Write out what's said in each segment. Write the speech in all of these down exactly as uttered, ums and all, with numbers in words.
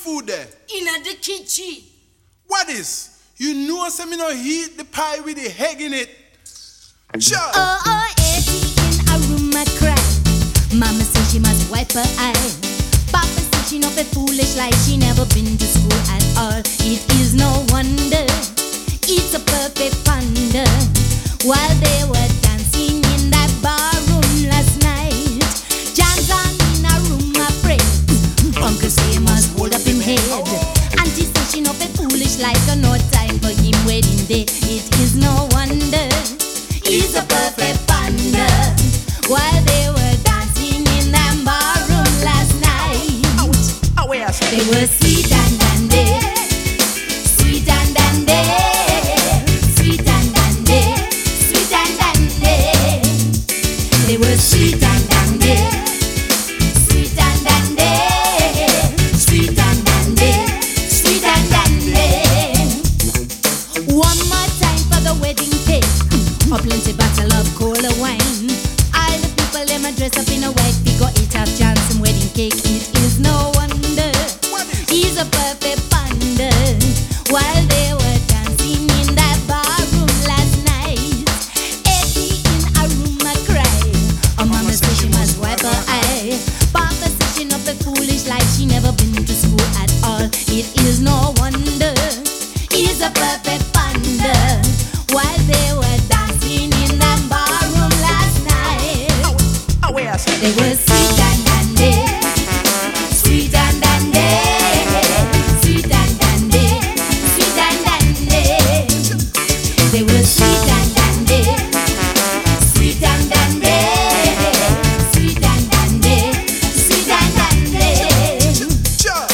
food there? In the kitchen. What is? You know say me no heat the pie with the egg in it. Sure. Oh, oh, Eddie in a room I cry. Mama says she must wipe her eye. Papa says she not be foolish like she never been to school at all. It is no wonder, it's a perfect wonder. While they were dancing in that bar room last night, John's on in a room I pray. Uncle say he must hold up him head. Auntie says she not be foolish like a no time for him wedding day. It is no wonder, it's a perfect wonder. While they were dancing in that bar room last night, Out. Away I say. they were sweet and dandy, sweet and dandy, sweet and dandy, sweet and dandy. They were sweet and dandy, sweet and dandy, sweet and dandy, sweet and dandy. One more time for the wedding cake. A plenty bottle of cola wine. All the people them a dress up in a white figure. It have Johnson wedding cake. It is no wonder, he's a perfect wonder. While they were dancing in that bar room last night, Eddie in a room a cry. A mama says she must wipe her eye. Papa says she not be foolish like she never been to school at all. It is no wonder, he's a perfect wonder. While they were dancing in that bar room last night, Away I say. they were sweet and dandy, sweet and dandy, sweet and dandy, sweet and dandy. They were sweet and dandy, sweet and dandy, sweet and dandy, sweet and dandy. Sure.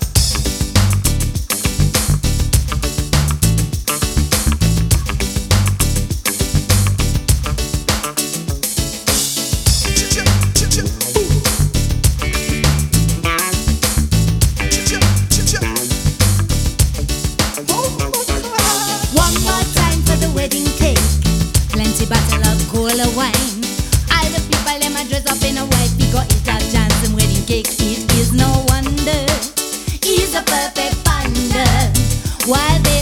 One more time for the wedding cake. Plenty bottle of cola wine. All the people them a dress up in a white figure. It a Johnson wedding cake. It is no wonder, he's a perfect wonder. While they